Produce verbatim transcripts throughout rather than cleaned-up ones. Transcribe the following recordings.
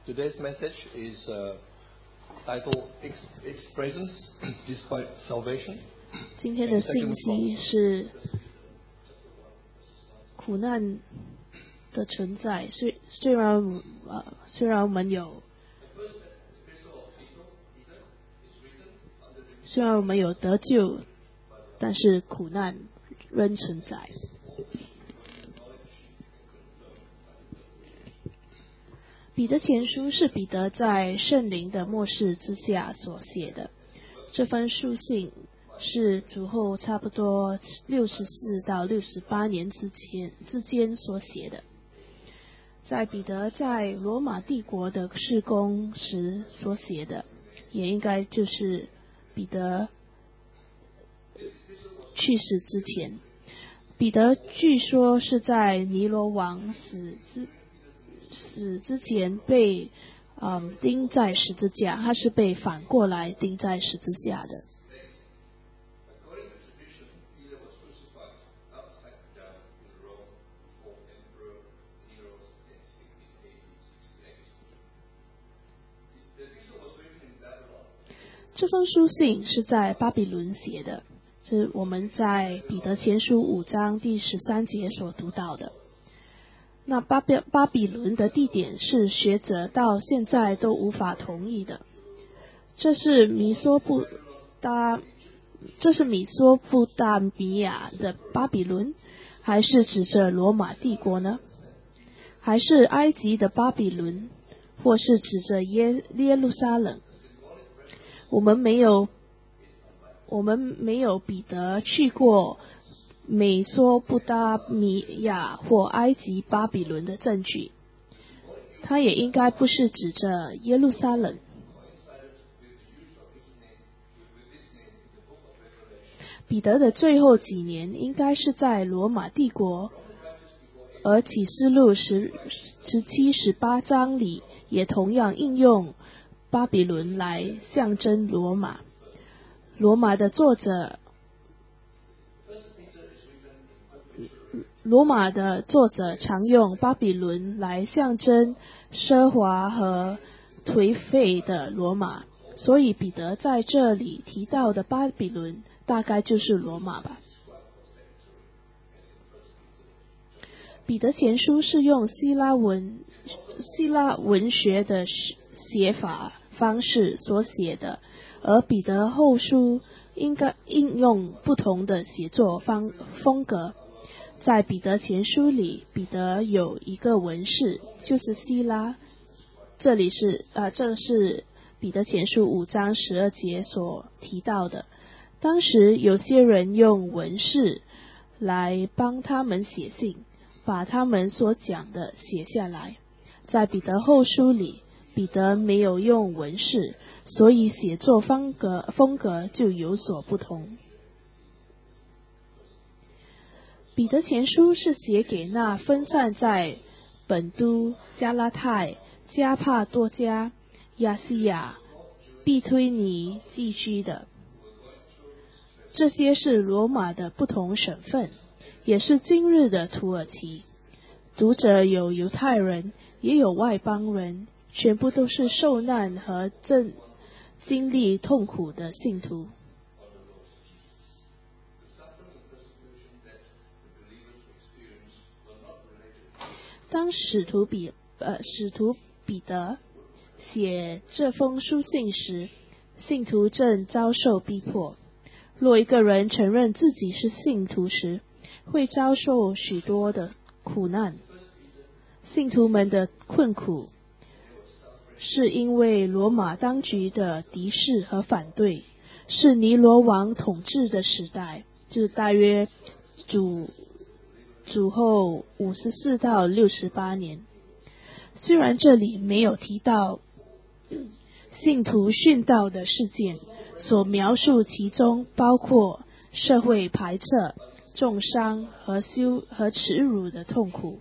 Today's message is uh, titled Its Presence Despite Salvation. 今天的信息是苦难的存在，虽虽然呃虽然我们有虽然我们有得救，但是苦难仍存在。彼得前书是彼得在圣灵的默示之下所写的，这封书信是主后差不多六十四到六十八年之前之间所写的，在彼得在罗马帝国的事工时所写的，也应该就是彼得去世之前。彼得据说是在尼罗王死之死之前被嗯钉在十字架，他是被反过来钉在十字架的。这封书信是在巴比伦写的，是我们在彼得前书五章第十三节所读到的。那巴比巴比伦的地点是学者到现在都无法同意的。这是米索不达，这是米索不达米亚的巴比伦，还是指着罗马帝国呢？还是埃及的巴比伦，或是指着耶耶路撒冷？我们没有，我们没有彼得去过美索不达米亚或埃及巴比伦的证据，他也应该不是指着耶路撒冷。彼得的最后几年应该是在罗马帝国，而启示录十十七、十八章里也同样应用巴比伦来象征罗马。罗马的作者罗马的作者常用巴比伦来象征奢华和颓废的罗马，所以彼得在这里提到的巴比伦大概就是罗马吧。彼得前书是用希腊文希腊文学的写法方式所写的，而彼得后书应该应用不同的写作方风格。在彼得前书里，彼得有一个文士，就是希拉。这里是呃，这是彼得前书五章十二节所提到的。当时有些人用文士来帮他们写信，把他们所讲的写下来。在彼得后书里，彼得没有用文士，所以写作风格风格就有所不同。彼得前书是写给那分散在本都、加拉太、加帕多加、亚细亚、庇推尼寄居的。这些是罗马的不同省份，也是今日的土耳其。读者有犹太人，也有外邦人，全部都是受难和正经历痛苦的信徒。当使徒彼呃使徒彼得写这封书信时，信徒正遭受逼迫。若一个人承认自己是信徒时，会遭受许多的苦难。信徒们的困苦是因为罗马当局的敌视和反对，是尼罗王统治的时代，就是大约主主后五十四到六十八年。虽然这里没有提到信徒殉道的事件，所描述其中包括社会排斥、重伤和羞和耻辱的痛苦。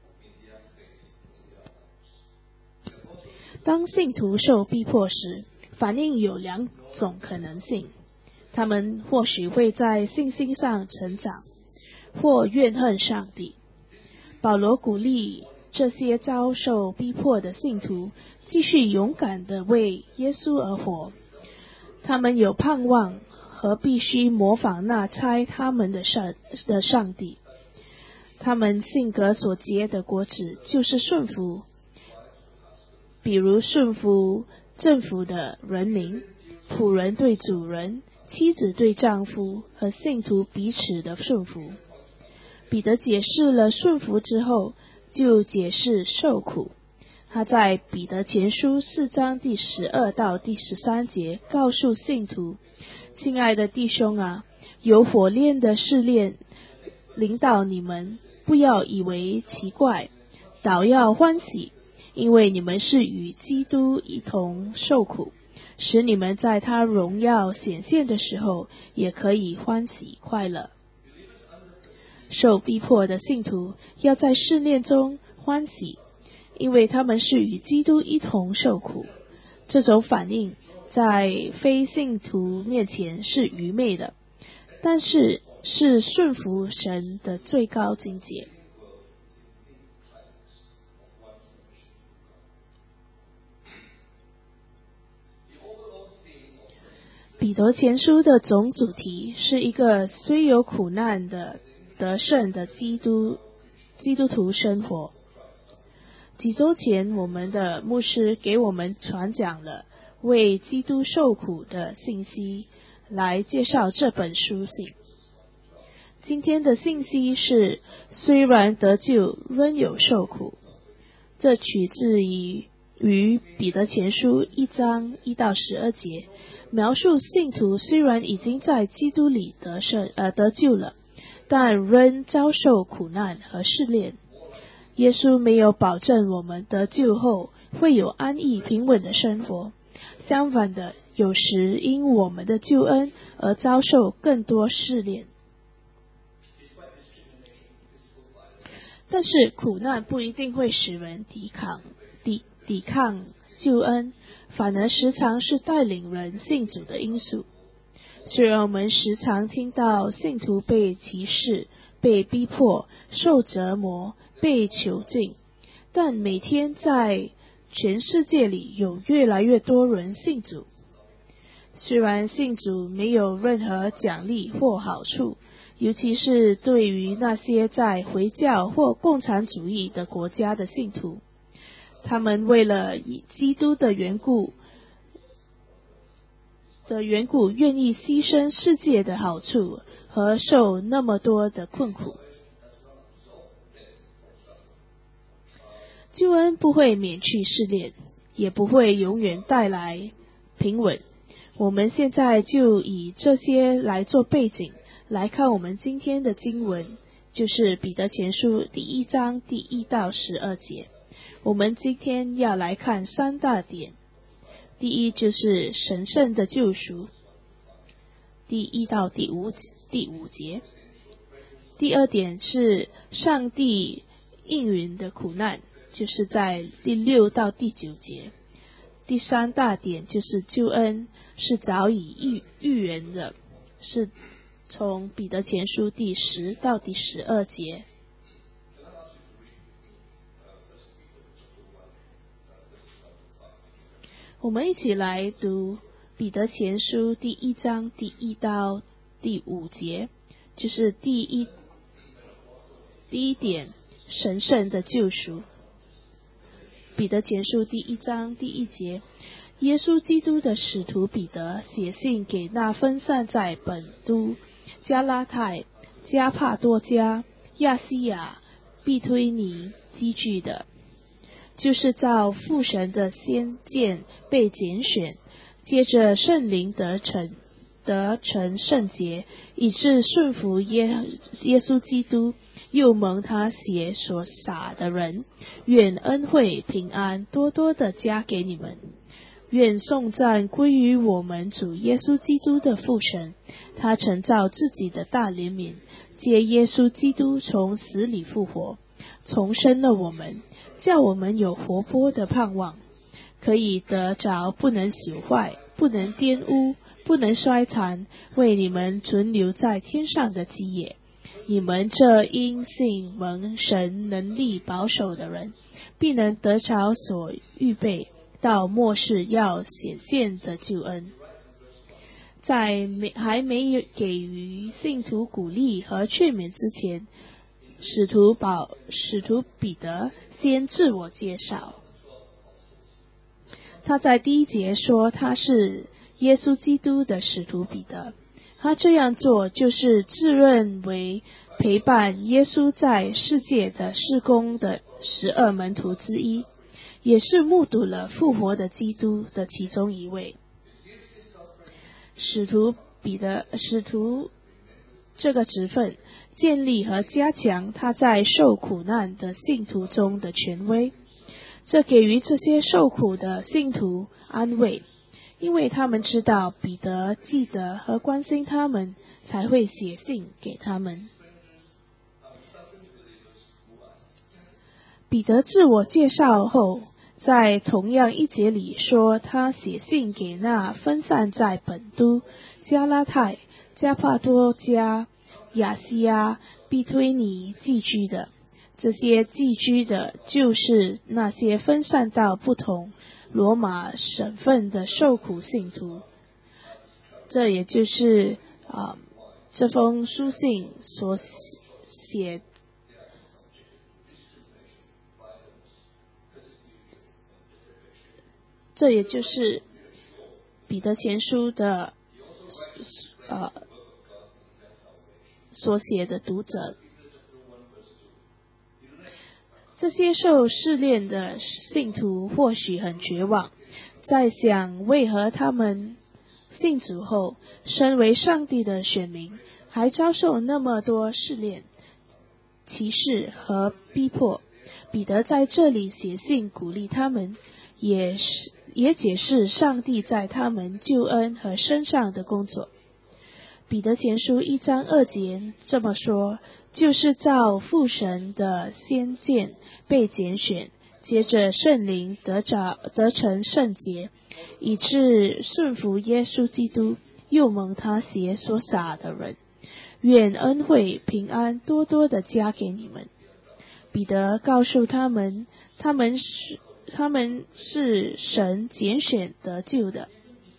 当信徒受逼迫时， 反应有两种可能性，他们或许会在信心上成长，或怨恨上帝。保罗鼓励这些遭受逼迫的信徒继续勇敢地为耶稣而活，他们有盼望和必须模仿那差他们的上的上帝。他们性格所结的果子就是顺服，比如顺服政府的人民、仆人对主人、妻子对丈夫和信徒彼此的顺服。彼得解释了顺服之后，就解释受苦。他在彼得前书四章第十二到第十三节告诉信徒：亲爱的弟兄啊，有火炼的试炼领导你们，不要以为奇怪，倒要欢喜，因为你们是与基督一同受苦，使你们在他荣耀显现的时候也可以欢喜快乐。受逼迫的信徒要在试炼中欢喜，因为他们是与基督一同受苦。这种反应在非信徒面前是愚昧的，但是是顺服神的最高境界。彼得前书的总主题是一个虽有苦难的得胜的基督基督徒生活。几周前，我们的牧师给我们传讲了为基督受苦的信息，来介绍这本书信。今天的信息是虽然得救，仍有受苦。这取自于于彼得前书一章一到十二节，描述信徒虽然已经在基督里得胜呃得救了，但仍遭受苦难和试炼。耶稣没有保证我们得救后会有安逸平稳的生活，相反的，有时因我们的救恩而遭受更多试炼。但是苦难不一定会使人抵抗抵抵抗救恩，反而时常是带领人信主的因素。虽然我们时常听到信徒被歧视、被逼迫、受折磨、被囚禁，但每天在全世界里有越来越多人信主。虽然信主没有任何奖励或好处，尤其是对于那些在回教或共产主义的国家的信徒，他们为了以基督的缘故的缘故愿意牺牲世界的好处和受那么多的困苦。救恩不会免去试炼，也不会永远带来平稳。我们现在就以这些来做背景，来看我们今天的经文，就是彼得前书第一章第一到十二节。我们今天要来看三大点。第一就是神圣的救赎，第一到第五第五节。第二点是上帝应允的苦难，就是在第六到第九节。第三大点就是救恩是早已预预言的，是从彼得前书第十到第十二节。我们一起来读彼得前书第一章第一到第五节，就是第一第一点，神圣的救赎。彼得前书第一章第一节，耶稣基督的使徒彼得写信给那分散在本都、加拉太、加帕多家、亚细亚、庇推尼寄居的，就是照父神的先见被拣选，借着圣灵得成得成圣洁，以致顺服耶耶稣基督，又蒙他血所洒的人，愿恩惠平安多多的加给你们。愿颂赞归于我们主耶稣基督的父神，他曾照自己的大怜悯，借耶稣基督从死里复活，重生了我们，叫我们有活泼的盼望， 可以得着不能朽坏、不能玷污、不能衰残，为你们存留在天上的基业。你们这因信蒙神能力保守的人，必能得着所预备到末世要显现的救恩。在没还没有给予信徒鼓励和劝勉之前，使徒保使徒彼得先自我介绍。他在第一节说他是耶稣基督的使徒彼得，他这样做就是自认为陪伴耶稣在世界的事工的十二门徒之一，也是目睹了复活的基督的其中一位。使徒彼得使徒这个职分建立和加强他在受苦难的信徒中的权威，这给予这些受苦的信徒安慰，因为他们知道彼得记得和关心他们，才会写信给他们。彼得自我介绍后，在同样一节里说，他写信给那分散在本都、加拉太、加帕多加、亚细亚、庇推尼寄居的。这些寄居的就是那些分散到不同罗马省份的受苦信徒。这也就是啊、呃、这封书信所写这也就是彼得前书的呃所写的读者。这些受试炼的信徒或许很绝望，在想为何他们信主后，身为上帝的选民，还遭受那么多试炼、歧视和逼迫。彼得在这里写信鼓励他们，也是也解释上帝在他们救恩和身上的工作。彼得前书一章二节这么说，就是照父神的先见被拣选，接着圣灵得着得成圣洁，以致顺服耶稣基督，又蒙他血所洒的人。愿恩惠平安多多的加给你们。彼得告诉他们，他们是他们是神拣选得救的。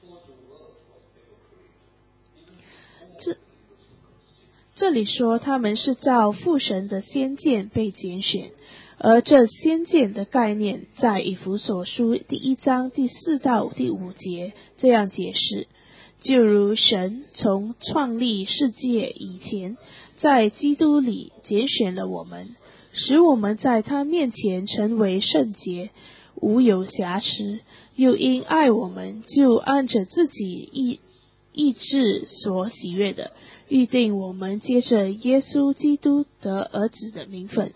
这这里说他们是照父神的先见被拣选，而这先见的概念在以弗所书第一章第四到第五节这样解释，就如神从创立世界以前，在基督里拣选了我们，使我们在他面前成为圣洁，无有瑕疵，又因爱我们，就按着自己意意志所喜悦的，预定我们接着耶稣基督得儿子的名分。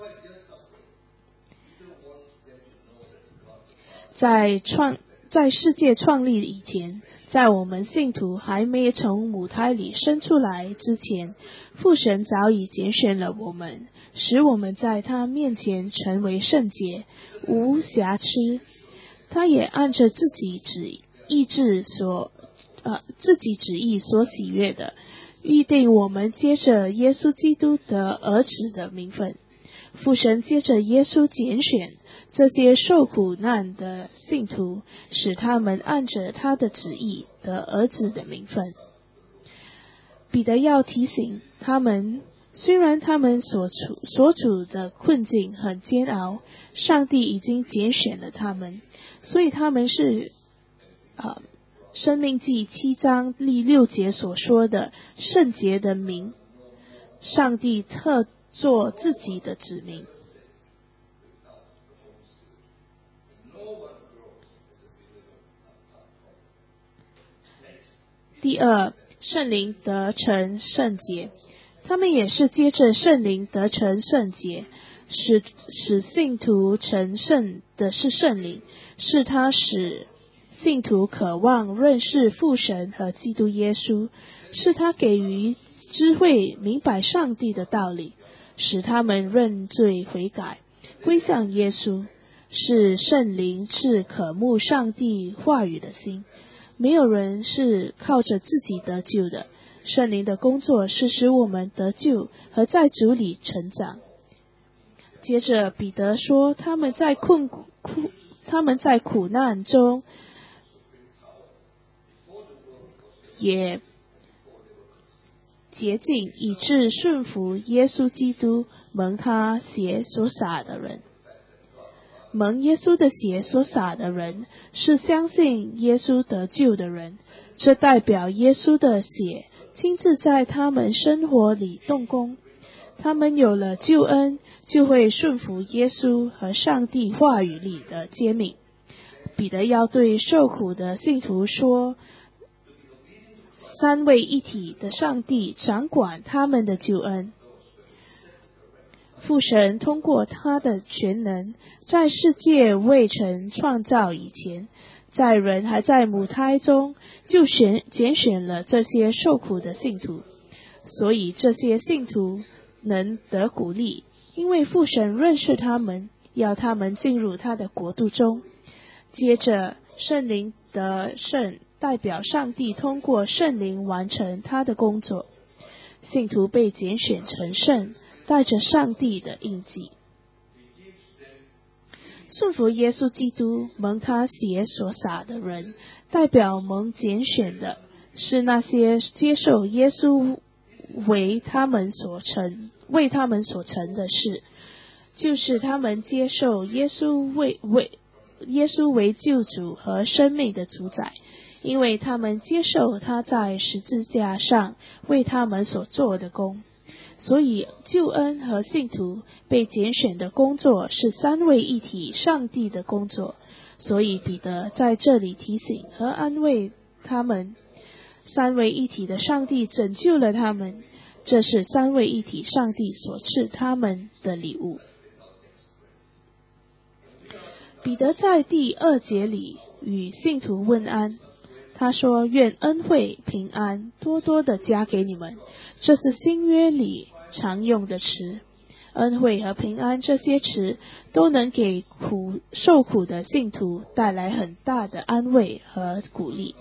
在创在世界创立以前，在我们信徒还没从母胎里生出来之前，父神早已拣选了我们，使我们在他面前成为圣洁，无瑕疵。他也按着自己旨意志所呃自己旨意所喜悦的，预定我们接着耶稣基督得儿子的名分。父神接着耶稣拣选这些受苦难的信徒，使他们按着他的旨意得儿子的名分。彼得要提醒他们，虽然他们所处所处的困境很煎熬，上帝已经拣选了他们，所以他们是呃申命记七章第六节所说的圣洁的民，上帝特作自己的子民。第二，圣灵得成圣洁，他们也是接着圣灵得成圣洁，使使信徒成圣的是圣灵，是他使信徒渴望认识父神和基督耶稣，是他给予智慧明白上帝的道理，使他们认罪悔改，归向耶稣。 是圣灵赐渴慕上帝话语的心。没有人是靠着自己得救的，圣灵的工作是使我们得救和在主里成长。接着彼得说，他们在困苦他们在苦难中也洁净，以致顺服耶稣基督，蒙他血所洒的人。蒙耶稣的血所洒的人，是相信耶稣得救的人，这代表耶稣的血亲自在他们生活里动工。他们有了救恩，就会顺服耶稣和上帝话语里的诫命。彼得要对受苦的信徒说，三位一体的上帝掌管他们的救恩。父神通过他的全能，在世界未曾创造以前，在人还在母胎中，就选拣选了这些受苦的信徒。所以这些信徒能得鼓励，因为父神认识他们，要他们进入他的国度中。接着圣灵得胜，代表上帝通过圣灵完成他的工作。信徒被拣选成圣，带着上帝的印记。顺服耶稣基督，蒙他血所洒的人，代表蒙拣选的是那些接受耶稣为他们所成为他们所成的事，就是他们接受耶稣为为耶稣为救主和生命的主宰，因为他们接受他在十字架上为他们所做的工。所以救恩和信徒被拣选的工作是三位一体上帝的工作。所以彼得在这里提醒和安慰他们，三位一体的上帝拯救了他们，这是三位一体上帝所赐他们的礼物。彼得在第二节里与信徒问安，他说，愿恩惠平安多多的加给你们。这是新约里常用的词，恩惠和平安这些词都能给苦受苦的信徒带来很大的安慰和鼓励。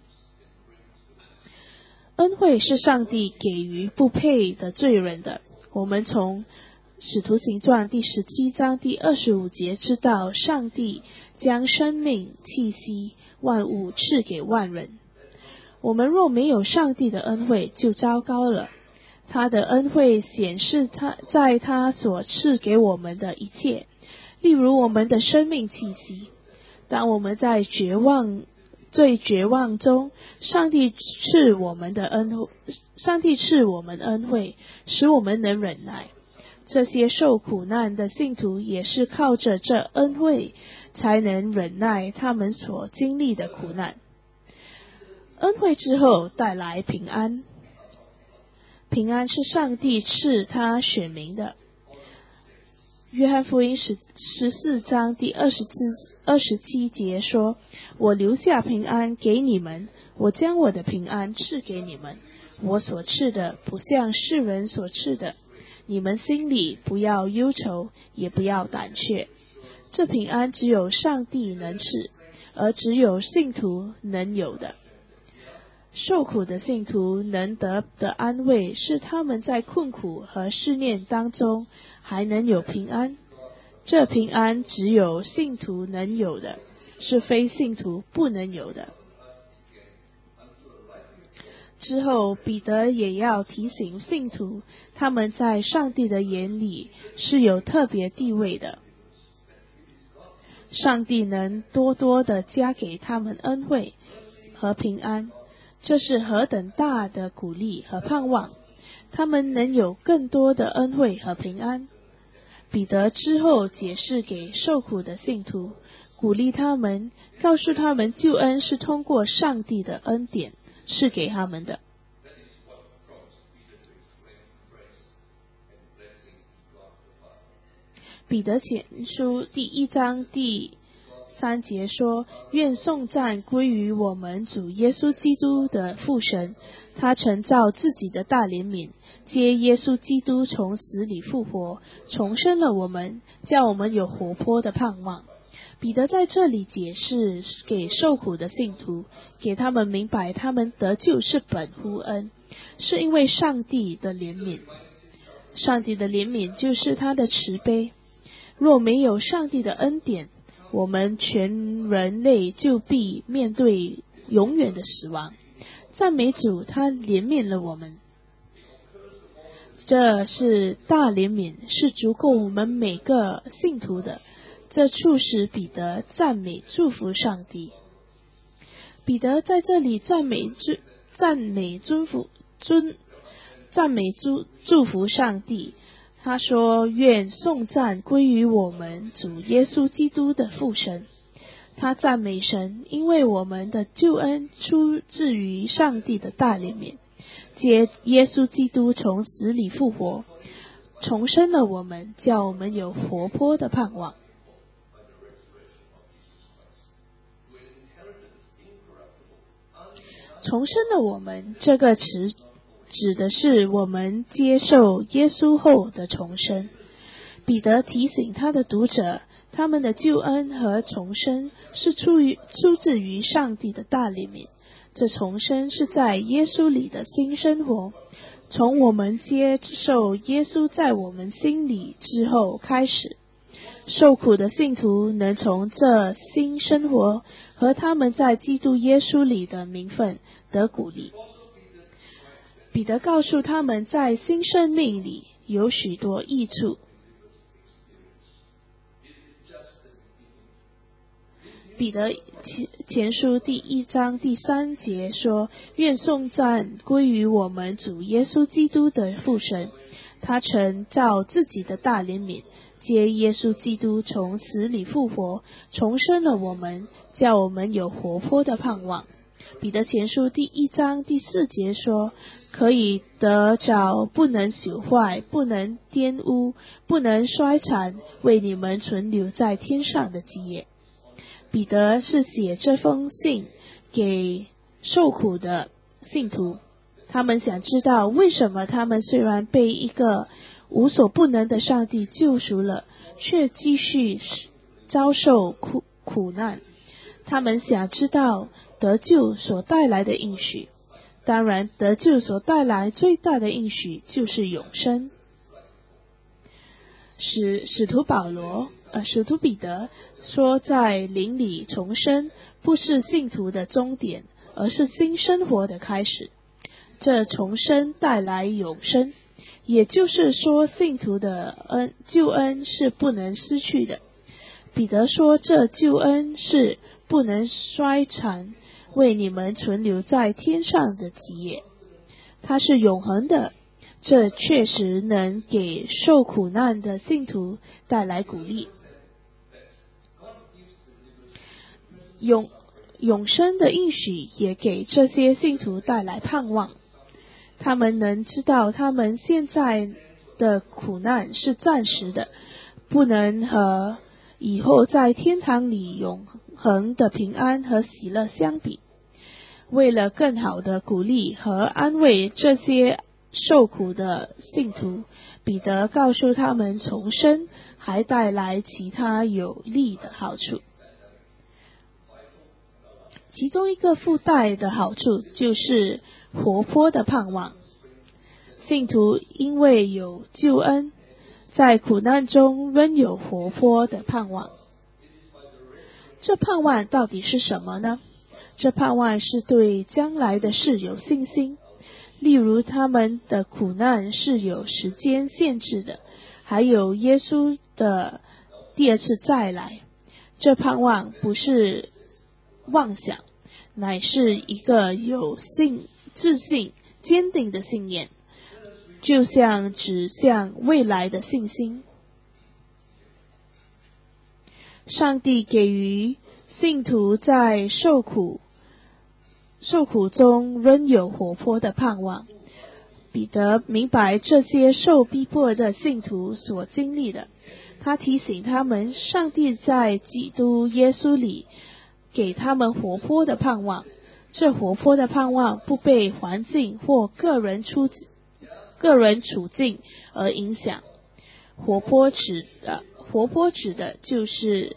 恩惠是上帝给予不配的罪人的。我们从使徒行传第十七章第二十五节知道，上帝将生命、气息、万物赐给万人。我们若没有上帝的恩惠，就糟糕了。他的恩惠显示他在他所赐给我们的一切，例如我们的生命气息。当我们在绝望最绝望中，上帝赐我们的恩惠，上帝赐我们恩惠，使我们能忍耐。这些受苦难的信徒也是靠着这恩惠，才能忍耐他们所经历的苦难。恩惠之后带来平安，平安是上帝赐他选民的。约翰福音十十四章第二十七二十七节说，我留下平安给你们，我将我的平安赐给你们，我所赐的不像世人所赐的，你们心里不要忧愁，也不要胆怯。这平安只有上帝能赐，而只有信徒能有的。受苦的信徒能得的安慰，是他们在困苦和试炼当中还能有平安。这平安只有信徒能有的，是非信徒不能有的。之后彼得也要提醒信徒，他们在上帝的眼里是有特别地位的。上帝能多多的加给他们恩惠和平安，这是何等大的鼓励和盼望，他们能有更多的恩惠和平安。彼得之后解释给受苦的信徒，鼓励他们，告诉他们救恩是通过上帝的恩典赐给他们的。彼得前书第一章第三节说，愿颂赞归于我们主耶稣基督的父神，他曾照自己的大怜悯，接耶稣基督从死里复活，重生了我们，叫我们有活泼的盼望。 彼得在这里解释给受苦的信徒，给他们明白他们得救是本乎恩，是因为上帝的怜悯。上帝的怜悯就是他的慈悲。若没有上帝的恩典，我们全人类就必面对永远的死亡。赞美主，他怜悯了我们。这是大怜悯，是足够我们每个信徒的。这促使彼得赞美祝福上帝。彼得在这里赞美祝赞美祝福尊赞美祝祝福上帝。他说：愿颂赞归于我们主耶稣基督的父神。他赞美神，因为我们的救恩出自于上帝的大怜悯，借耶稣基督从死里复活，重生了我们，叫我们有活泼的盼望。重生了我们这个词指的是我们接受耶稣后的重生。彼得提醒他的读者，他们的救恩和重生是出于出自于上帝的大怜悯。这重生是在耶稣里的新生活，从我们接受耶稣在我们心里之后开始。受苦的信徒能从这新生活和他们在基督耶稣里的名分得鼓励。彼得告诉他们，在新生命里有许多益处。彼得前书第一章第三节说：愿颂赞归于我们主耶稣基督的父神，他曾照自己的大怜悯，借耶稣基督从死里复活，重生了我们，叫我们有活泼的盼望。彼得前书第一章第四节说：可以得着不能朽坏、不能玷污、不能衰残，为你们存留在天上的基业。彼得是写这封信给受苦的信徒，他们想知道为什么他们虽然被一个无所不能的上帝救赎了，却继续遭受苦苦难。他们想知道得救所带来的应许，当然得救所带来最大的应许就是永生。使使徒保罗呃使徒彼得说，在灵里重生不是信徒的终点，而是新生活的开始。这重生带来永生，也就是说信徒的恩救恩是不能失去的。彼得说，这救恩是不能衰残，为你们存留在天上的基业，它是永恒的。这确实能给受苦难的信徒带来鼓励。永永生的应许也给这些信徒带来盼望，他们能知道他们现在的苦难是暂时的，不能和以后在天堂里永恒的平安和喜乐相比。为了更好的鼓励和安慰这些受苦的信徒，彼得告诉他们，重生还带来其他有利的好处。其中一个附带的好处就是活泼的盼望。信徒因为有救恩，在苦难中仍有活泼的盼望。这盼望到底是什么呢？这盼望是对将来的事有信心。例如他们的苦难是有时间限制的，还有耶稣的第二次再来。这盼望不是妄想，乃是一个有信自信坚定的信念，就像指向未来的信心。上帝给予信徒在受苦受苦中仍有活泼的盼望。彼得明白这些受逼迫的信徒所经历的，他提醒他们，上帝在基督耶稣里给他们活泼的盼望。这活泼的盼望不被环境或个人处个人处境而影响。活泼指的活泼指的就是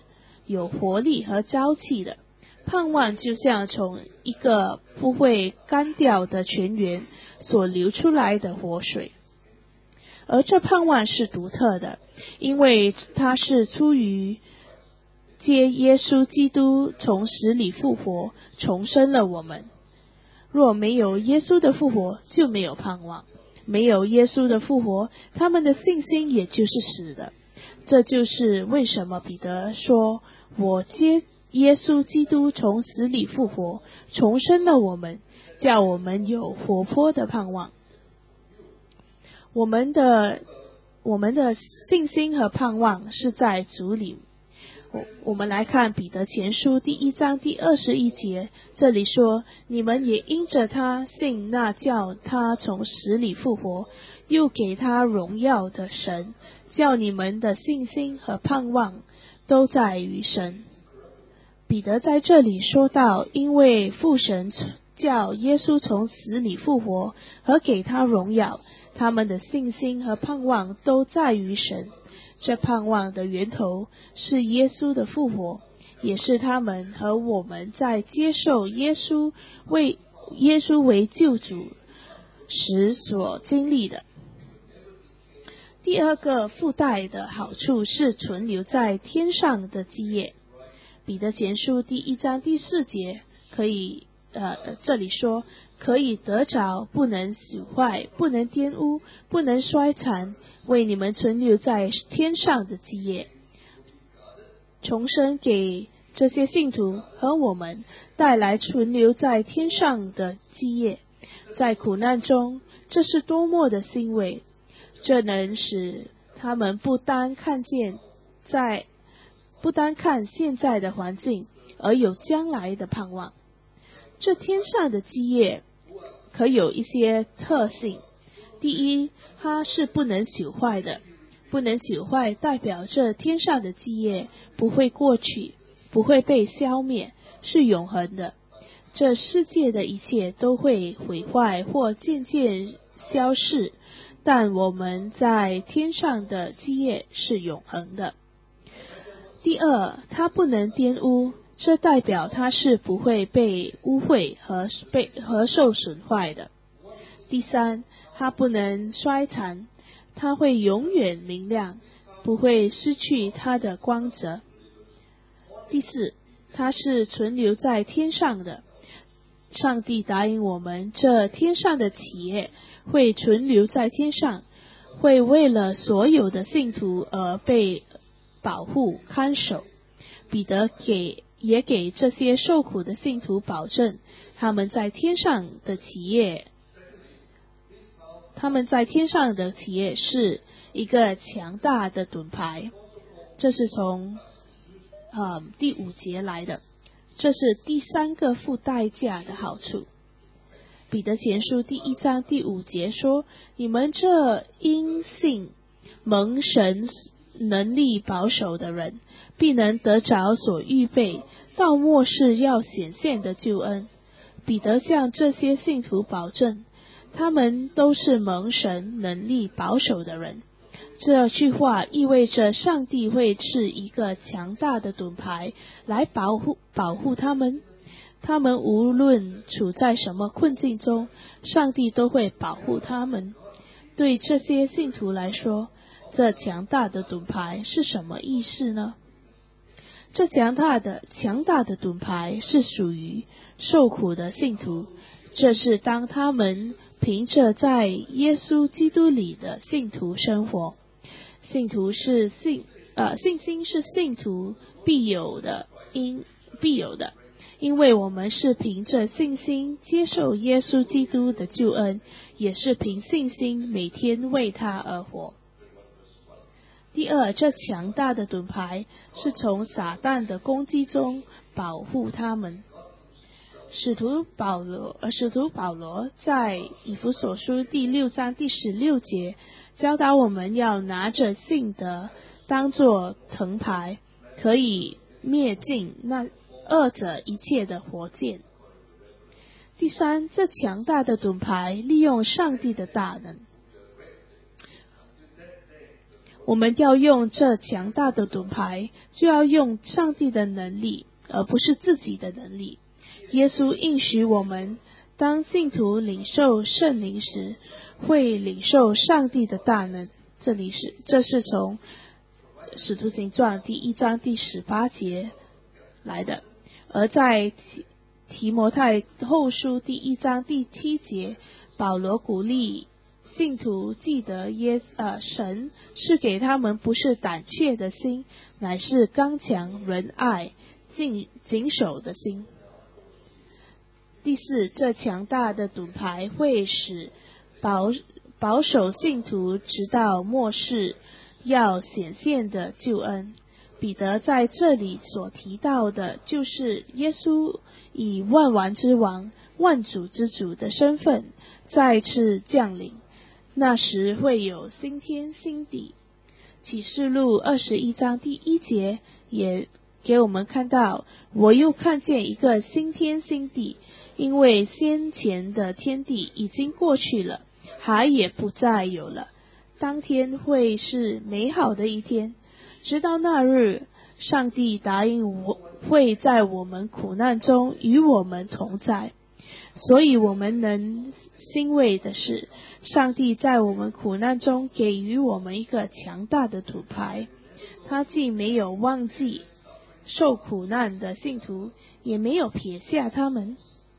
有活力和朝气的。盼望就像从一个不会干掉的泉源所流出来的活水，而这盼望是独特的，因为它是出于接耶稣基督从死里复活，重生了我们。若没有耶稣的复活，就没有盼望；没有耶稣的复活，他们的信心也就是死的。这就是为什么彼得说，我接耶稣基督从死里复活，重生了我们，叫我们有活泼的盼望。我们的我们的信心和盼望是在主里。我我们来看彼得前书第一章第二十一节，这里说，你们也因着他信那叫他从死里复活，又给他荣耀的神，叫你们的信心和盼望都在于神。彼得在这里说到，因为父神叫耶稣从死里复活和给他荣耀，他们的信心和盼望都在于神。这盼望的源头是耶稣的复活，也是他们和我们在接受耶稣为耶稣为救主时所经历的。第二个附带的好处是存留在天上的基业。彼得前书第一章第四节可以呃这里说，可以得着，不能朽坏，不能玷污，不能衰残，为你们存留在天上的基业。重生给这些信徒和我们带来存留在天上的基业，在苦难中，这是多么的欣慰！这能使他们不单看见在不单看现在的环境，而有将来的盼望。这天上的基业可有一些特性。第一，它是不能朽坏的。不能朽坏代表这天上的基业不会过去，不会被消灭，是永恒的。这世界的一切都会毁坏或渐渐消逝，但我们在天上的基业是永恒的。第二，它不能玷污，这代表它是不会被污秽和被和受损坏的。第三，它不能衰残，它会永远明亮，不会失去它的光泽。第四，它是存留在天上的。上帝答应我们，这天上的企业会存留在天上，会为了所有的信徒而被保护看守。彼得给也给这些受苦的信徒保证，他们在天上的企业他们在天上的企业是一个强大的盾牌。这是从、呃、第五节来的，这是第三个付代价的好处。彼得前书第一章第五节说，你们这因信蒙神能力保守的人，必能得着所预备到末世要显现的救恩。彼得向这些信徒保证，他们都是蒙神能力保守的人。这句话意味着上帝会赐一个强大的盾牌来保护保护他们。他们无论处在什么困境中，上帝都会保护他们。对这些信徒来说，这强大的盾牌是什么意思呢？这强大的强大的盾牌是属于受苦的信徒，这是当他们凭着在耶稣基督里的信徒生活。信徒是信呃信心是信徒必有的因必有的，因为我们是凭着信心接受耶稣基督的救恩，也是凭信心每天为他而活。第二，这强大的盾牌是从撒旦的攻击中保护他们。使徒保罗，呃，使徒保罗在以弗所书第六章第十六节教导我们要拿着信德当作藤牌，可以灭尽那恶者一切的火箭。第三，这强大的盾牌利用上帝的大能。 我们要用这强大的盾牌，就要用上帝的能力，而不是自己的能力。耶稣应许我们，当信徒领受圣灵时，会领受上帝的大能。这里是这是从使徒行传第一章第十八节来的，而在提提摩太后书第一章第七节，保罗鼓励信徒记得耶呃神是给他们不是胆怯的心，乃是刚强、仁爱、谨谨守的心。第四，这强大的盾牌会使保保守信徒直到末世要显现的救恩。彼得在这里所提到的就是耶稣以万王之王、万主之主的身份再次降临，那时会有新天新地。启示录二十一章第一节也给我们看到，我又看见一个新天新地，因为先前的天地已经过去了，海也不再有了。当天会是美好的一天，直到那日，上帝答应我会在我们苦难中与我们同在。所以我们能欣慰的是，上帝在我们苦难中给予我们一个强大的盾牌，他既没有忘记受苦难的信徒，也没有撇下他们。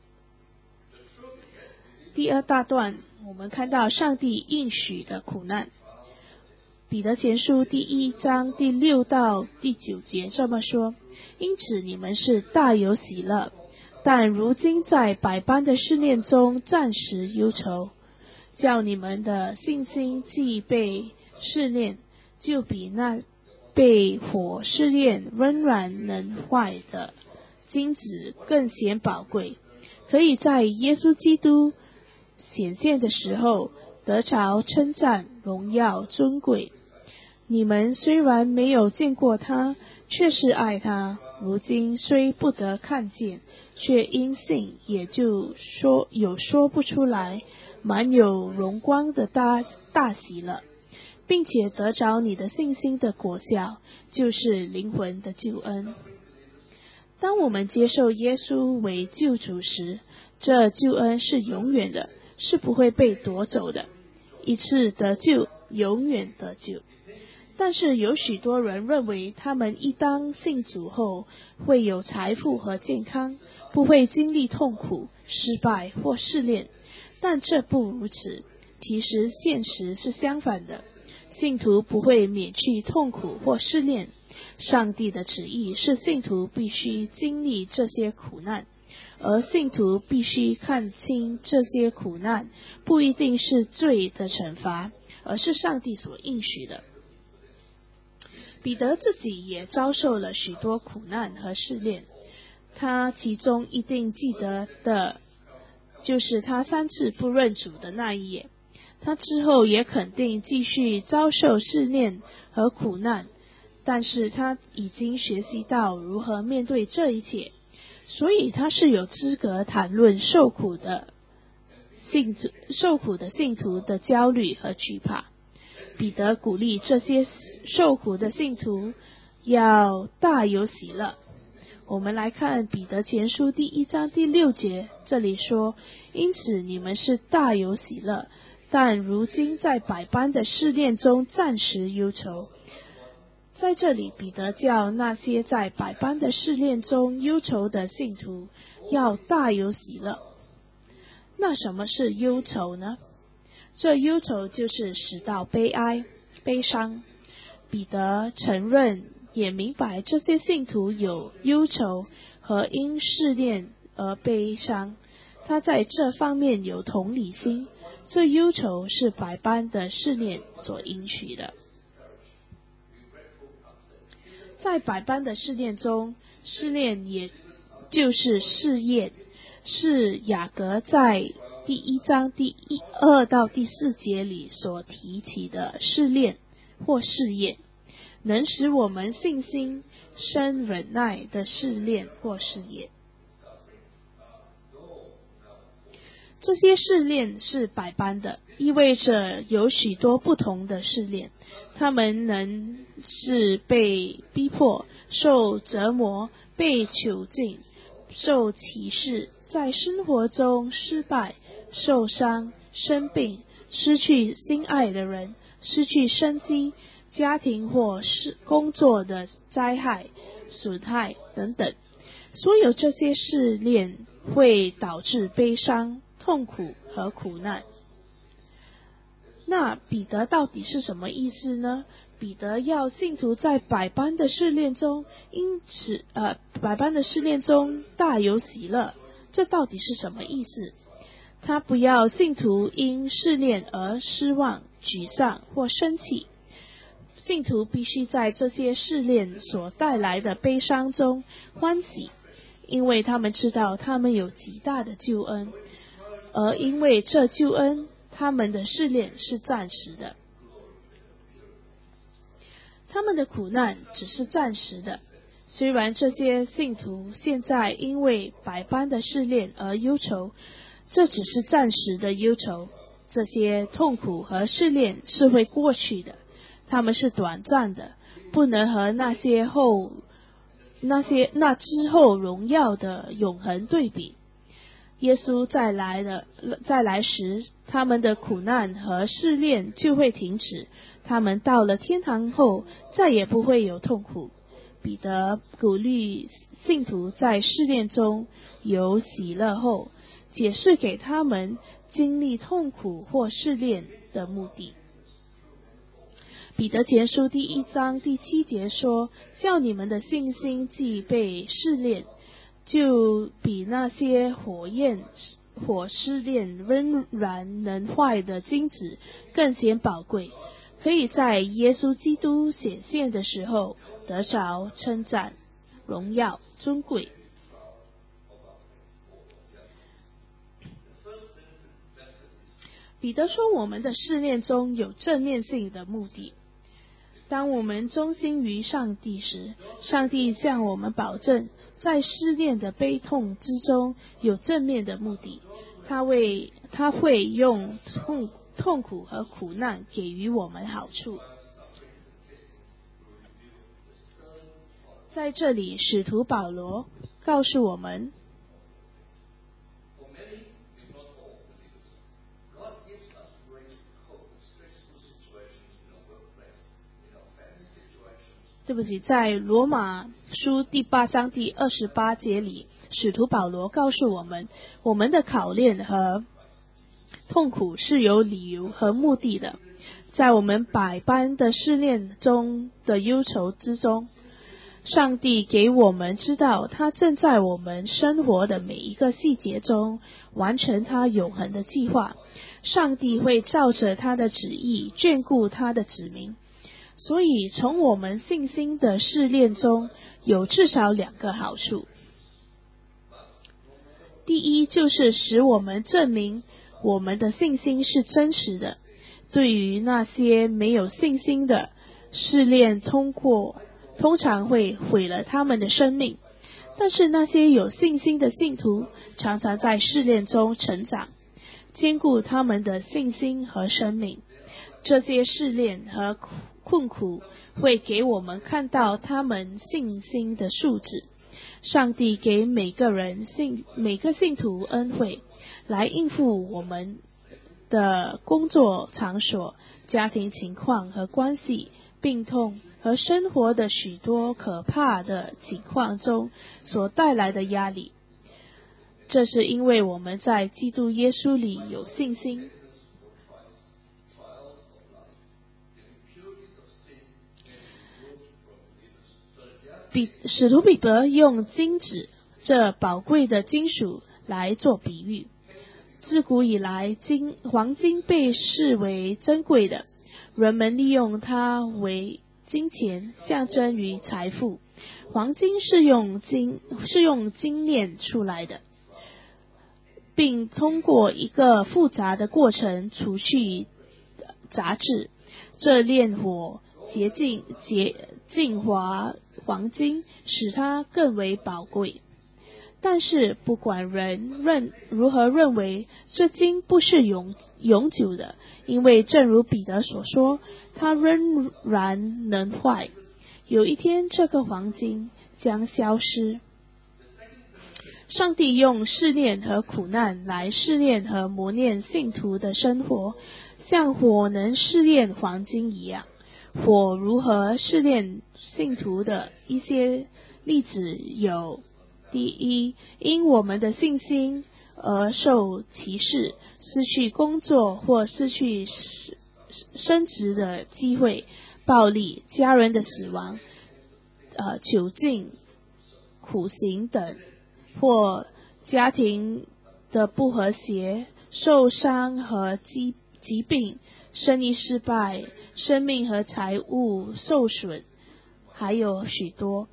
第二大段，我们看到上帝应许的苦难。彼得前书第一章第六到第九节这么说：因此你们是大有喜乐，但如今在百般的试炼中暂时忧愁，叫你们的信心既被试炼，就比那被火试炼温软能坏的金子更显宝贵，可以在耶稣基督显现的时候得着称赞、荣耀、尊贵。你们虽然没有见过他，却是爱他；如今虽不得看见，却因信也就说有说不出来，满有荣光的大大喜了，并且得着你的信心的果效，就是灵魂的救恩。当我们接受耶稣为救主时，这救恩是永远的，是不会被夺走的。一次得救，永远得救。但是有许多人认为他们一当信主后会有财富和健康，不会经历痛苦、失败或试炼，但这不如此。其实现实是相反的，信徒不会免去痛苦或试炼，上帝的旨意是信徒必须经历这些苦难，而信徒必须看清这些苦难不一定是罪的惩罚，而是上帝所应许的。彼得自己也遭受了许多苦难和试炼，他其中一定记得的就是他三次不认主的那一夜。他之后也肯定继续遭受试炼和苦难，但是他已经学习到如何面对这一切，所以他是有资格谈论受苦的信徒受苦的信徒的焦虑和惧怕。彼得鼓励这些受苦的信徒要大有喜乐。我们来看彼得前书第一章第六节，这里说：因此你们是大有喜乐，但如今在百般的试炼中暂时忧愁。在这里，彼得叫那些在百般的试炼中忧愁的信徒要大有喜乐。那什么是忧愁呢？这忧愁就是使到悲哀、悲伤。彼得承认也明白这些信徒有忧愁和因试炼而悲伤，他在这方面有同理心。这忧愁是百般的试炼所引起的。在百般的试炼中，试炼也就是试验，是雅各在第一章第一二到第四节里所提起的试炼或试验，能使我们信心生忍耐的试炼或试验。 这些试炼是百般的，意味着有许多不同的试炼。他们能是被逼迫、受折磨、被囚禁、受歧视，在生活中失败、受伤、生病、失去心爱的人、失去生机、家庭或是工作的灾害、损害等等。所有这些试炼会导致悲伤、痛苦和苦难。那彼得到底是什么意思呢？彼得要信徒在百般的试炼中，因此呃百般的试炼中大有喜乐，这到底是什么意思？他不要信徒因试炼而失望、沮丧或生气。信徒必须在这些试炼所带来的悲伤中欢喜，因为他们知道他们有极大的救恩，而因为这救恩，他们的试炼是暂时的。他们的苦难只是暂时的，虽然这些信徒现在因为百般的试炼而忧愁，这只是暂时的忧愁。这些痛苦和试炼是会过去的，他们是短暂的，不能和那些后那些那之后荣耀的永恒对比。耶稣再来的再来时，他们的苦难和试炼就会停止，他们到了天堂后再也不会有痛苦。彼得鼓励信徒在试炼中有喜乐后，解释给他们经历痛苦或试炼的目的。彼得前书第一章第七节说，叫你们的信心既被试炼，就比那些火焰火试炼仍然能坏的金子更显宝贵，可以在耶稣基督显现的时候得着称赞、荣耀、尊贵。彼得说，我们的试炼中有正面性的目的。当我们忠心于上帝时，上帝向我们保证，在试炼的悲痛之中有正面的目的，他为他会用痛痛苦和苦难给予我们好处。在这里，使徒保罗告诉我们，对不起，在罗马书第八章第二十八节里，使徒保罗告诉我们，我们的考验和痛苦是有理由和目的的。在我们百般的试炼中的忧愁之中，上帝给我们知道，他正在我们生活的每一个细节中完成他永恒的计划。上帝会照着他的旨意眷顾他的子民。所以从我们信心的试炼中有至少两个好处。第一，就是使我们证明我们的信心是真实的。对于那些没有信心的，试炼通过通常会毁了他们的生命，但是那些有信心的信徒常常在试炼中成长，坚固他们的信心和生命。这些试炼和困苦会给我们看到他们信心的素质。上帝给每个人信每个信徒恩惠，来应付我们的工作场所、家庭情况和关系、病痛和生活的许多可怕的情况中所带来的压力。这是因为我们在基督耶稣里有信心。彼使徒彼得用金子这宝贵的金属来做比喻。自古以来，金黄金被视为珍贵的，人们利用它为金钱，象征于财富。黄金是用金是用精炼出来的，并通过一个复杂的过程除去杂质。这炼火洁净洁净华黄金，使它更为宝贵。 但是不管人认如何认为，这经不是永永久的，因为正如彼得所说，它仍然能坏。有一天，这个黄金将消失。上帝用试炼和苦难来试炼和磨练信徒的生活，像火能试炼黄金一样。火如何试炼信徒的一些例子有：第一，因我们的信心而受歧视，失去工作或失去升职的机会，暴力、家人的死亡、呃囚禁、苦刑等，或家庭的不和谐、受伤和疾疾病、生意失败、生命和财物受损，还有许多。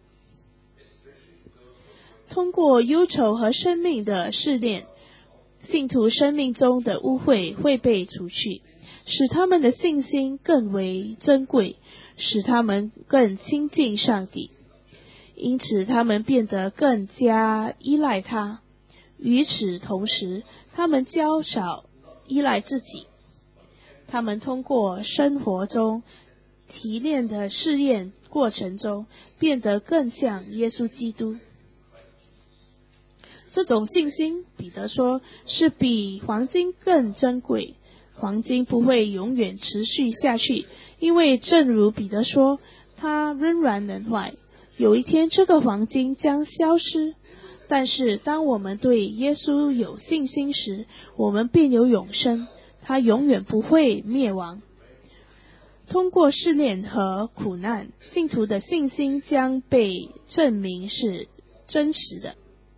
通过忧愁和生命的试炼，信徒生命中的污秽会被除去，使他们的信心更为珍贵，使他们更亲近上帝。因此他们变得更加依赖他。与此同时，他们较少依赖自己。他们通过生活中提炼的试验过程中，变得更像耶稣基督。这种信心，彼得说，是比黄金更珍贵。黄金不会永远持续下去，因为正如彼得说，它仍然能坏。有一天，这个黄金将消失。但是当我们对耶稣有信心时，我们便有永生，他永远不会灭亡。通过试炼和苦难，信徒的信心将被证明是真实的。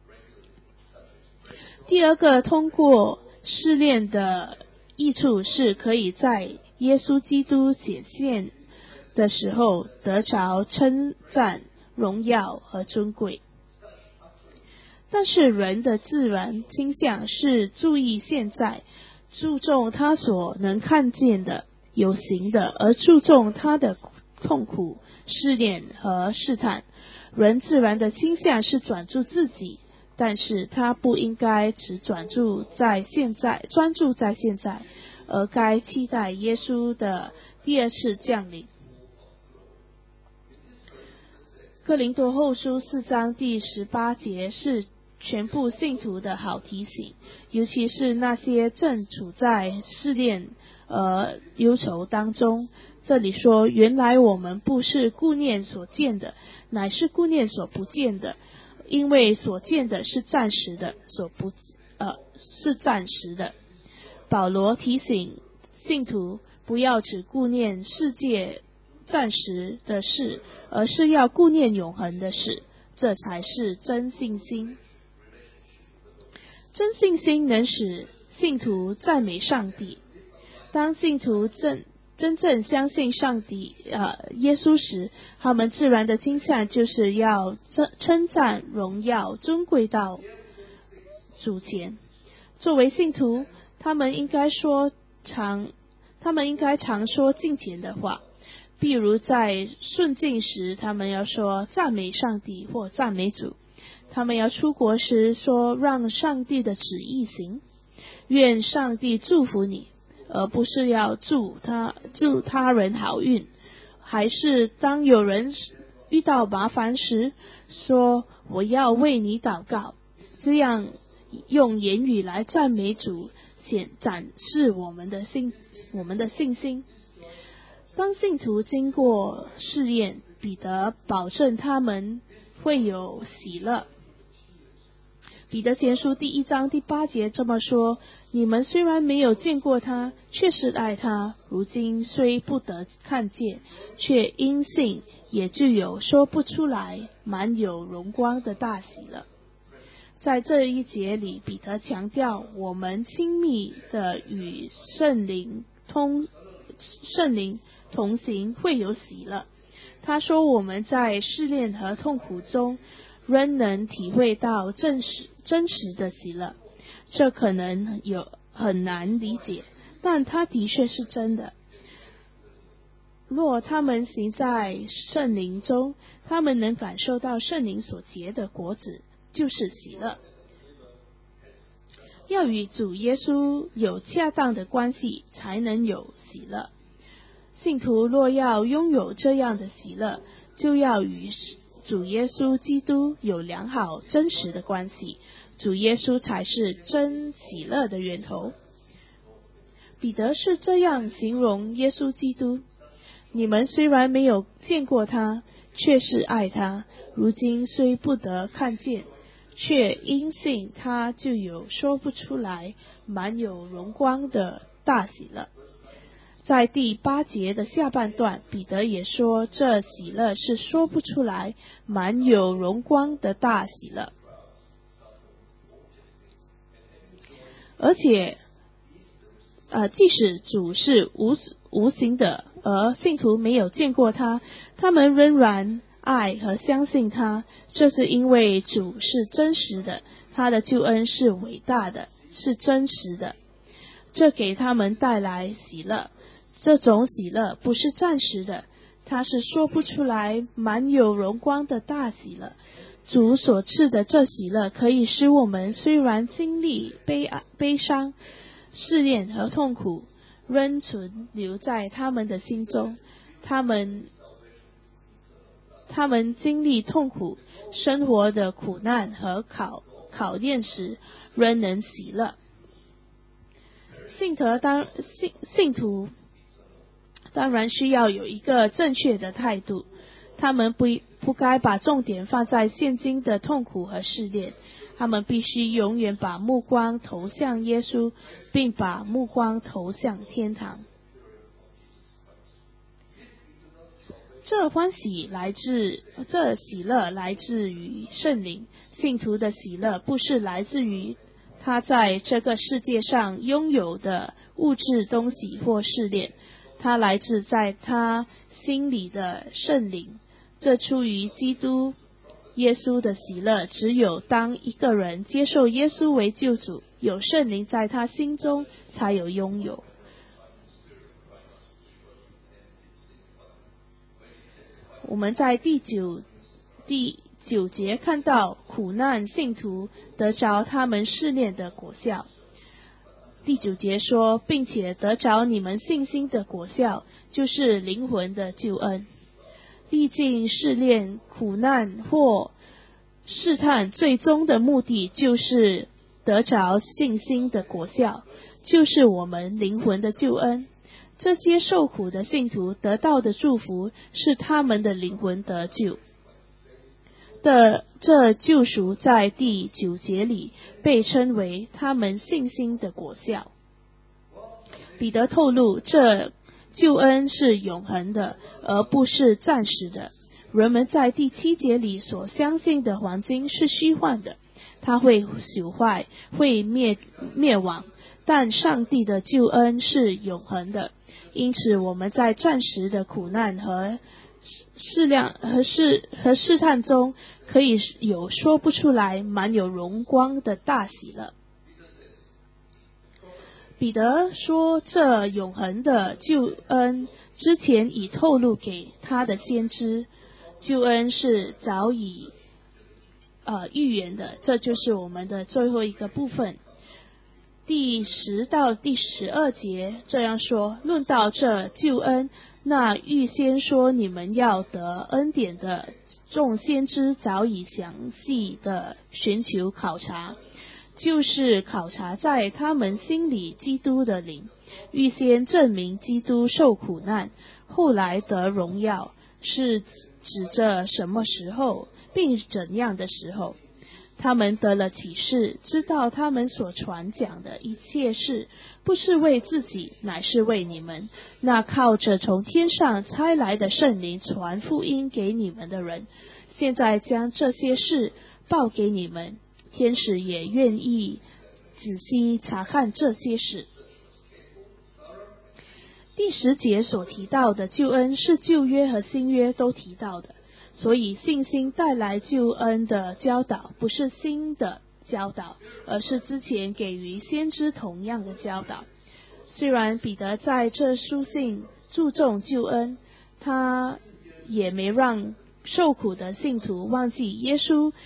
第二个通过试炼的益处是可以在耶稣基督显现的时候得着称赞、荣耀和尊贵。但是人的自然倾向是注意现在，注重他所能看见的、有形的，而注重他的痛苦、试炼和试探。人自然的倾向是专注自己，但是他不应该只专注在现在，专注在现在，而该期待耶稣的第二次降临。哥林多后书四章第十八节是全部信徒的好提醒，尤其是那些正处在试炼呃忧愁当中。这里说，原来我们不是顾念所见的，乃是顾念所不见的，因为所见的是暂时的，所不呃是暂时的。保罗提醒信徒不要只顾念世界暂时的事，而是要顾念永恒的事，这才是真信心。真信心能使信徒赞美上帝。当信徒真真正相信上帝呃耶稣时，他们自然的倾向就是要称赞、荣耀、尊贵到主前。作为信徒，他们应该说常他们应该常说敬虔的话，比如在顺境时，他们要说赞美上帝或赞美主。他们要出国时说让上帝的旨意行，愿上帝祝福你，而不是要祝他祝他人好运。还是当有人遇到麻烦时，说我要为你祷告，这样用言语来赞美主，显展示我们的信我们的信心。当信徒经过试验，彼得保证他们会有喜乐。彼得前书第一章第八节这么说，你们虽然没有见过他，确实爱他，如今虽不得看见，却因信也就有说不出来满有荣光的大喜了。在这一节里，彼得强调我们亲密的与圣灵通圣灵同行会有喜乐。他说我们在试炼和痛苦中仍能体会到真实真实的喜乐，这可能有很难理解，但它的确是真的。若他们行在圣灵中，他们能感受到圣灵所结的果子， 就是喜乐。要与主耶稣有恰当的关系，才能有喜乐。信徒若要拥有这样的喜乐，就要与主耶稣基督有良好真实的关系，主耶稣才是真喜乐的源头。彼得是这样形容耶稣基督：你们虽然没有见过他，却是爱他，如今虽不得看见，却因信他就有说不出来满有荣光的大喜乐。在第八节的下半段，彼得也说这喜乐是说不出来满有荣光的大喜乐。而且呃，即使主是无无形的，而信徒没有见过他，他们仍然爱和相信他，这是因为主是真实的，他的救恩是伟大的，是真实的，这给他们带来喜乐。这种喜乐不是暂时的，它是说不出来满有荣光的大喜乐。主所赐的这喜乐可以使我们虽然经历悲悲伤、试炼和痛苦，仍存留在他们的心中。他们他们经历痛苦、生活的苦难和考考验时，仍能喜乐。信徒当信信徒当然需要有一个正确的态度，他们不不该把重点放在现今的痛苦和试炼，他们必须永远把目光投向耶稣，并把目光投向天堂。这欢喜来自这喜乐来自于圣灵，信徒的喜乐不是来自于他在这个世界上拥有的物质东西或试炼，它来自在他心里的圣灵。这出于基督耶稣的喜乐，只有当一个人接受耶稣为救主，有圣灵在他心中，才有拥有。我们在第九第九节看到苦难信徒得着他们试炼的果效。第九节说，并且得着你们信心的果效，就是灵魂的救恩。历尽试炼、苦难或试探，最终的目的就是得着信心的果效，就是我们灵魂的救恩。这些受苦的信徒得到的祝福，是他们的灵魂得救的。这救赎在第九节里被称为他们信心的果效。彼得透露，这救恩是永恒的，而不是暂时的。人们在第七节里所相信的黄金是虚幻的，它会朽坏，会灭灭亡，但上帝的救恩是永恒的。因此我们在暂时的苦难和试量和试和试探中，可以有说不出来满有荣光的大喜乐。彼得说，这永恒的救恩之前已透露给他的先知，救恩是早已呃预言的。这就是我们的最后一个部分，第十到第十二节这样说：论到这救恩，那预先说你们要得恩典的众先知早已详细的寻求考察，就是考察在他们心里基督的灵，预先证明基督受苦难，后来得荣耀，是指着什么时候，并怎样的时候。他们得了启示，知道他们所传讲的一切事，不是为自己，乃是为你们，那靠着从天上差来的圣灵传福音给你们的人。现在将这些事报给你们，天使也愿意仔细查看这些事。第十节所提到的救恩是旧约和新约都提到的，所以信心带来救恩的教导不是新的教导，而是之前给予先知同样的教导。虽然彼得在这书信注重救恩，他也没让受苦的信徒忘记耶稣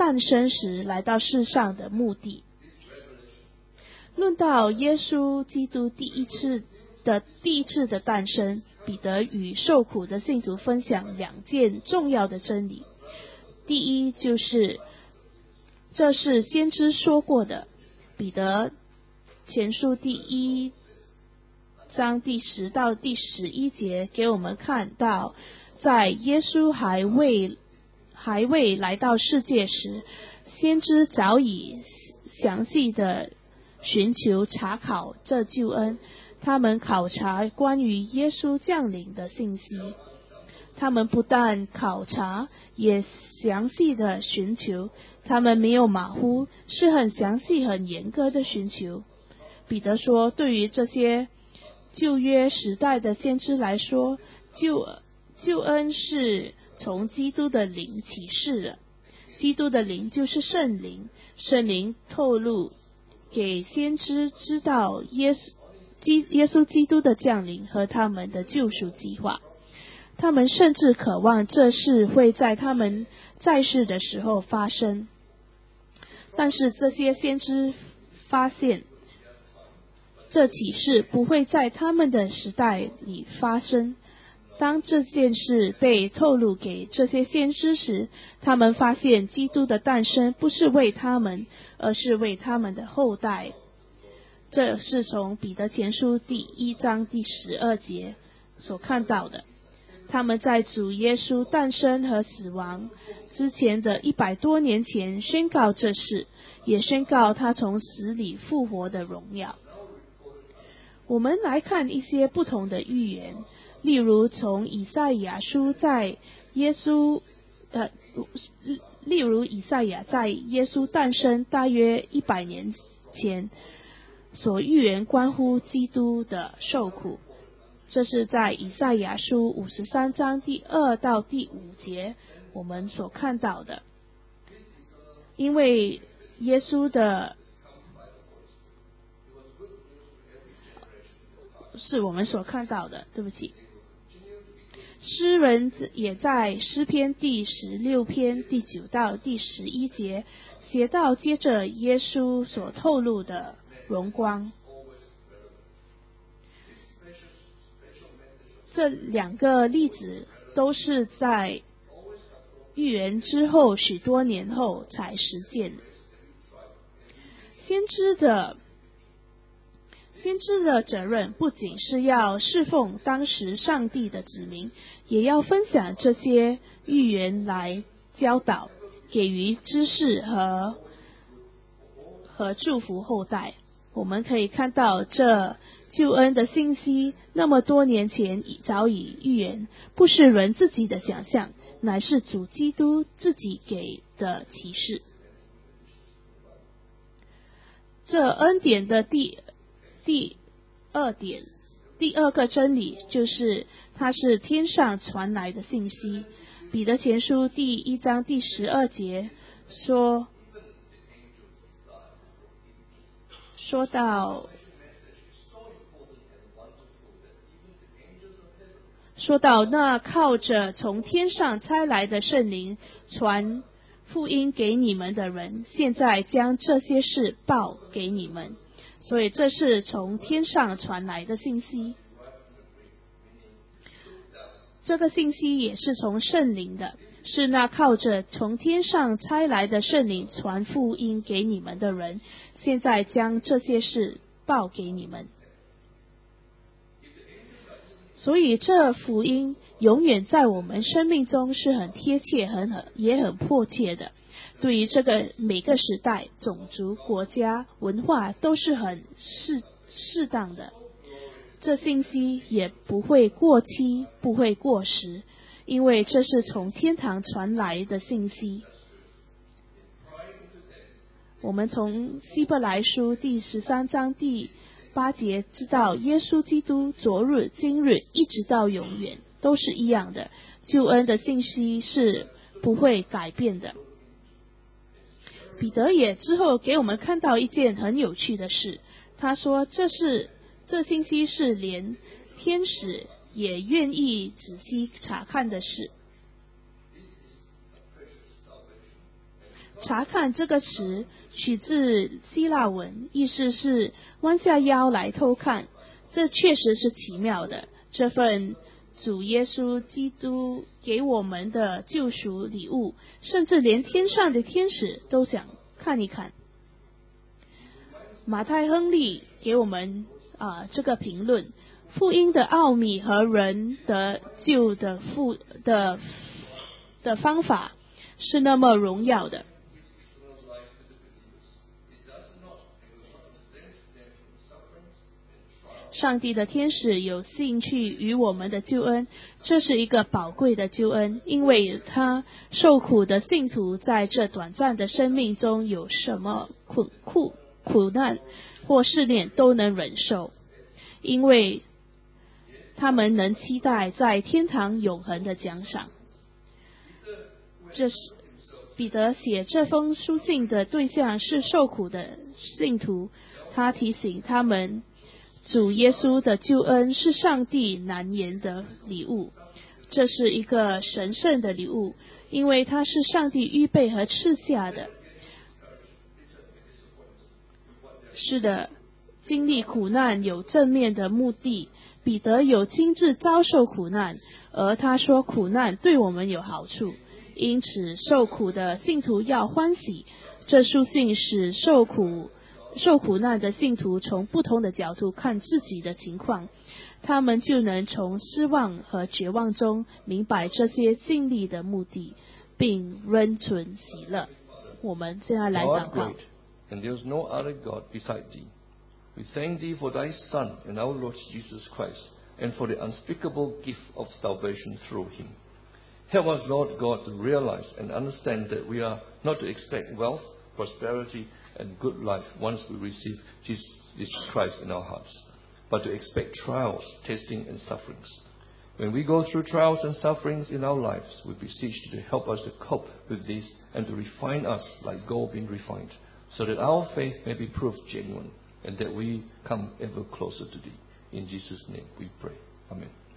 诞生时来到世上的目的。论到耶稣基督第一次的第一次的诞生，彼得与受苦的信徒分享两件重要的真理。第一就是这是先知说过的，彼得前书第一章第十到第十一节给我们看到，在耶稣还未还未来到世界时，先知早已详细的寻求查考这救恩，他们考察关于耶稣降临的信息。他们不但考察，也详细的寻求，他们没有马虎，是很详细很严格的寻求。彼得说，对于这些旧约时代的先知来说，救救恩是从基督的灵启示的。基督的灵就是圣灵，圣灵透露给先知知道耶稣基耶稣基督的降临和他们的救赎计划。他们甚至渴望这事会在他们在世的时候发生。但是这些先知发现，这启示不会在他们的时代里发生。当这件事被透露给这些先知时，他们发现基督的诞生不是为他们，而是为他们的后代。这是从彼得前书第一章第十二节所看到的。他们在主耶稣诞生和死亡之前的一百多年前宣告这事，也宣告他从死里复活的荣耀。我们来看一些不同的预言，例如从以赛亚书在耶稣呃，例如以赛亚在耶稣诞生大约一百年前所预言关乎基督的受苦。这是在以赛亚书五十三章第二到第五节我们所看到的。因为耶稣的是我们所看到的，对不起。诗人也在诗篇第十六篇第九到第十一节写到接着耶稣所透露的荣光。这两个例子都是在预言之后许多年后才实践的。先知的先知的责任不仅是要侍奉当时上帝的子民，也要分享这些预言来教导，给予知识和和祝福后代。我们可以看到这救恩的信息那么多年前早已预言，不是人自己的想象，乃是主基督自己给的启示。这恩典的第第二点第二个真理就是它是天上传来的信息。彼得前书第一章第十二节说说到说到那靠着从天上差来的圣灵传福音给你们的人，现在将这些事报给你们。所以这是从天上传来的信息，这个信息也是从圣灵的，是那靠着从天上差来的圣灵传福音给你们的人，现在将这些事报给你们。所以这福音永远在我们生命中是很贴切很很也很迫切的，对于这个每个时代种族国家文化都是很适适当的。这信息也不会过期不会过时，因为这是从天堂传来的信息。我们从希伯来书第十三章第八节知道，耶稣基督昨日今日一直到永远都是一样的，救恩的信息是不会改变的。彼得也之后给我们看到一件很有趣的事，他说这是这信息是连天使也愿意仔细查看的事。 查看这个词取自希腊文，意思是弯下腰来偷看。这确实是奇妙的，这份主耶稣基督给我们的救赎礼物，甚至连天上的天使都想看一看。马太亨利给我们啊、呃、这个评论，福音的奥秘和人得救的复的的方法是那么荣耀的。上帝的天使有兴趣与我们的救恩，这是一个宝贵的救恩，因为他受苦的信徒在这短暂的生命中有什么苦苦苦难或试炼都能忍受，因为他们能期待在天堂永恒的奖赏。这是彼得写这封书信的对象是受苦的信徒，他提醒他们，主耶稣的救恩是上帝难言的礼物，这是一个神圣的礼物，因为它是上帝预备和赐下的。是的，经历苦难有正面的目的，彼得有亲自遭受苦难，而他说苦难对我们有好处，因此受苦的信徒要欢喜。这书信使受苦受苦难的信徒从不同的角度看自己的情况，他们就能从失望和绝望中明白这些经历的目的，并仍存喜乐。我们现在来祷告。 And there is no other God beside thee. We thank thee for thy Son and our Lord Jesus Christ, and for the unspeakable gift of salvation through him. Help us, Lord God, to realize and understand that we are not to expect wealth, prosperity, and good life once we receive Jesus Christ in our hearts, but to expect trials, testing, and sufferings. When we go through trials and sufferings in our lives, we beseech you to help us to cope with these and to refine us like gold being refined, so that our faith may be proved genuine and that we come ever closer to thee. In Jesus' name we pray. Amen.